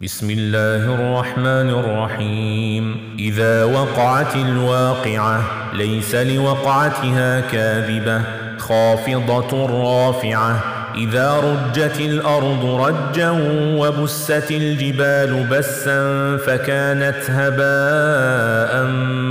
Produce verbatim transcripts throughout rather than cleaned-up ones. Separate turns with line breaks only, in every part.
بسم الله الرحمن الرحيم. إذا وقعت الواقعة ليس لوقعتها كاذبة خافضة رافعة. إذا رجت الأرض رجا وبست الجبال بسا فكانت هباء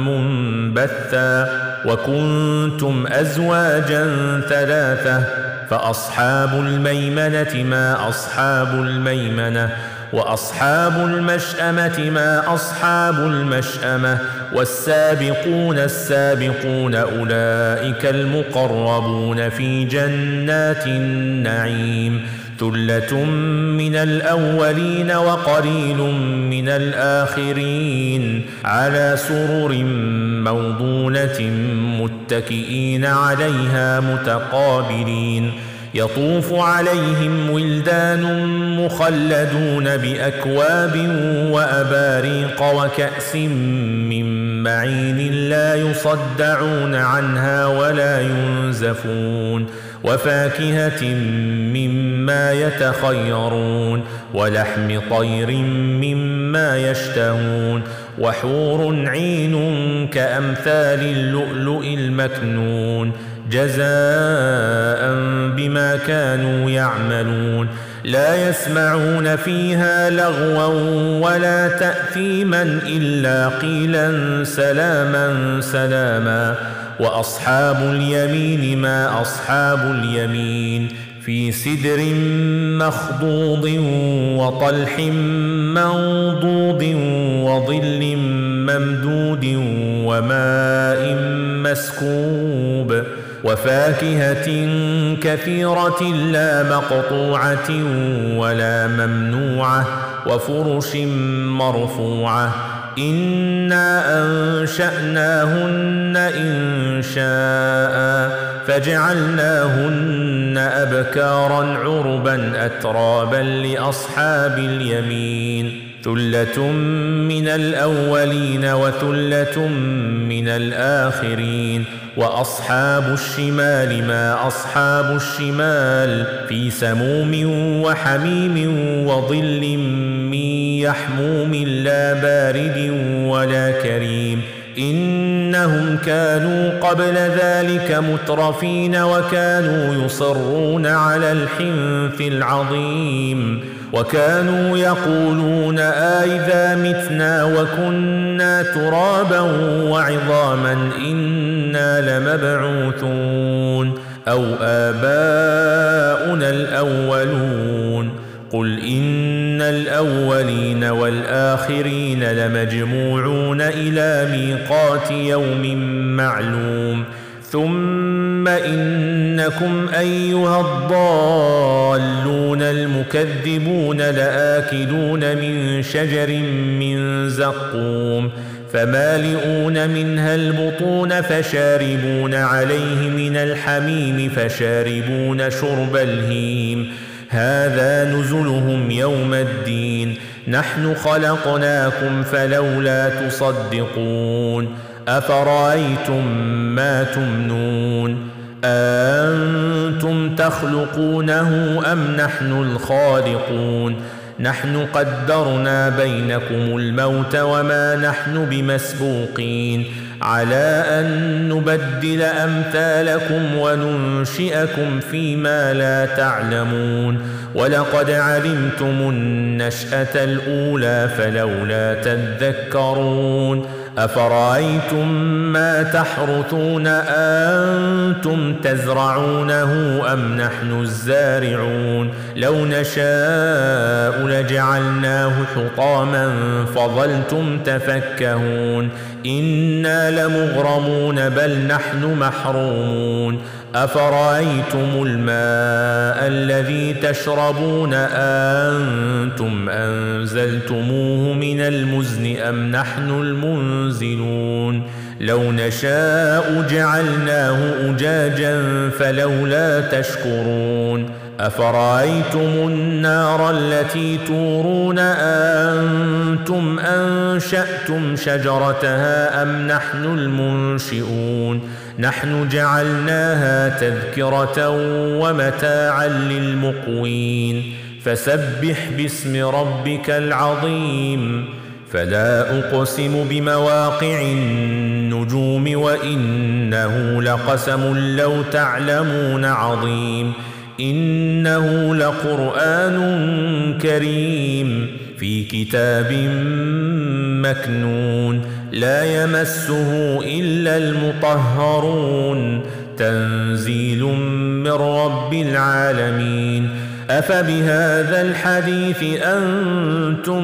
منبثا وكنتم أزواجا ثلاثة فأصحاب الميمنة ما أصحاب الميمنة وأصحاب المشأمة ما أصحاب المشأمة والسابقون السابقون أولئك المقربون في جنات النعيم. ثلة من الأولين وقليل من الآخرين على سرر موضونة متكئين عليها متقابلين. يطوف عليهم ولدان مخلدون بأكواب وأباريق وكأس من معين لا يصدعون عنها ولا ينزفون وفاكهة مما يتخيرون ولحم طير مما يشتهون وحور عين كأمثال اللؤلؤ المكنون جزاء بما كانوا يعملون. لا يسمعون فيها لغوا ولا تأثيما إلا قيلا سلاما سلاما. وأصحاب اليمين ما أصحاب اليمين في سدر مخضوض وطلح منضود وظل ممدود وماء مسكوب وفاكهة كثيرة لا مقطوعة ولا ممنوعة وفرش مرفوعة. إنا أنشأناهن إنشاء فجعلناهن أبكارا عربا أترابا لأصحاب اليمين. ثلة من الأولين وثلة من الآخرين. وأصحاب الشمال ما أصحاب الشمال في سموم وحميم وظل من يحموم لا بارد ولا كريم. إنهم كانوا قبل ذلك مترفين وكانوا يصرون على الحنث العظيم وكانوا يقولون أإذا متنا وكنا ترابا وعظاما إنا لمبعوثون أو آباؤنا الأولون. قل إن الأولين والآخرين لمجموعون إلى ميقات يوم معلوم. ثم إنكم أيها الضالون المكذبون لآكلون من شجر من زقوم فمالئون منها البطون فشاربون عليه من الحميم فشاربون شرب الهيم. هذا نزلهم يوم الدين. نحن خلقناكم فلولا تصدقون. أفرأيتم ما تمنون أأنتم تخلقونه أم نحن الخالقون؟ نحن قدرنا بينكم الموت وما نحن بمسبوقين على أن نبدل أمثالكم وننشئكم فيما لا تعلمون. ولقد علمتم النشأة الأولى فلولا تذكرون. أفرأيتم ما تحرثون أأنتم تزرعونه أم نحن الزارعون؟ لو نشاء لجعلناه حطاما فظلتم تفكهون. إنا لمغرمون بل نحن محرومون. أفرأيتم الماء الذي تشربون أأنتم أنزلتموه من المزن أم نحن المنزلون؟ لو نشاء جعلناه أجاجا فلولا تشكرون. أفرأيتم النار التي تورون أأنتم أنشأتم شجرتها أم نحن المنشئون؟ نحن جعلناها تذكرة ومتاعا للمقوين فسبح باسم ربك العظيم فلا أقسم بمواقع النجوم وإنه لقسم لو تعلمون عظيم إنه لقرآن كريم في كتاب مكنون لا يمسه إلا المطهرون تنزيل من رب العالمين أفبهذا الحديث أنتم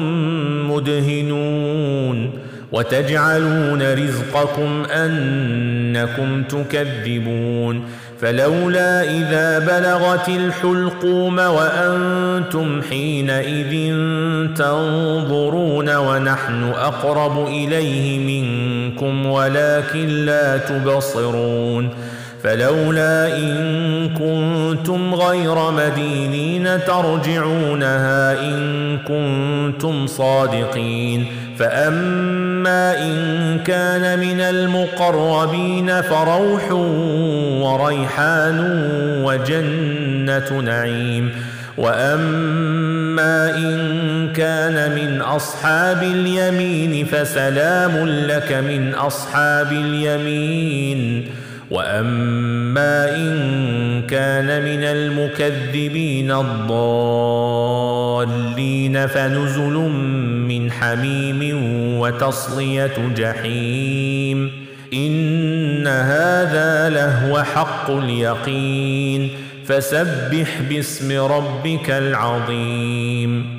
مدهنون وتجعلون رزقكم أنكم تكذبون فلولا إذا بلغت الحلقوم وأنتم حينئذ تنظرون ونحن أقرب إليه منكم ولكن لا تبصرون فلولا إن كنتم غير مدينين ترجعونها إن كنتم صادقين فأما إن كان من المقربين فروح وريحان وجنة نعيم وأما إن كان من أصحاب اليمين فسلام لك من أصحاب اليمين وأما إن كان من المكذبين الضالين فنزل من حميم وتصلية جحيم إن هذا لهو حق اليقين فسبح باسم ربك العظيم